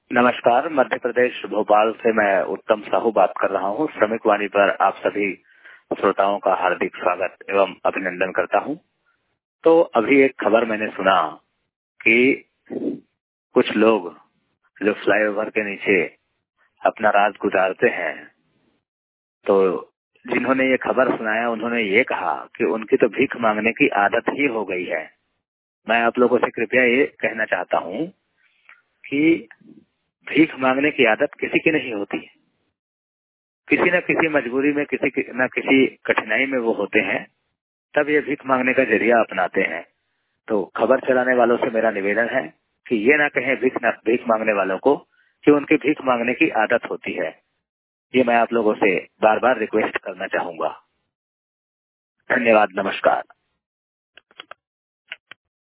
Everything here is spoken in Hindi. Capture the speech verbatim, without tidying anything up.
नमस्कार, मध्य प्रदेश भोपाल से मैं उत्तम साहू बात कर रहा हूँ। श्रमिक वाणी पर आप सभी श्रोताओं का हार्दिक स्वागत एवं अभिनंदन करता हूँ। तो अभी एक खबर मैंने सुना कि कुछ लोग जो फ्लाईओवर के नीचे अपना रात गुजारते हैं, तो जिन्होंने ये खबर सुनाया उन्होंने ये कहा कि उनकी तो भीख मांगने की आदत ही हो गई है। मैं आप लोगों से कृपया ये कहना चाहता हूँ कि भीख मांगने की आदत किसी की नहीं होती। किसी न किसी मजबूरी में, किसी न किसी कठिनाई में वो होते हैं, तब ये भीख मांगने का जरिया अपनाते हैं। तो खबर चलाने वालों से मेरा निवेदन है कि ये ना कहें भीख न, भीख मांगने वालों को कि उनकी भीख मांगने की आदत होती है। ये मैं आप लोगों से बार बार रिक्वेस्ट करना चाहूंगा। धन्यवाद, नमस्कार।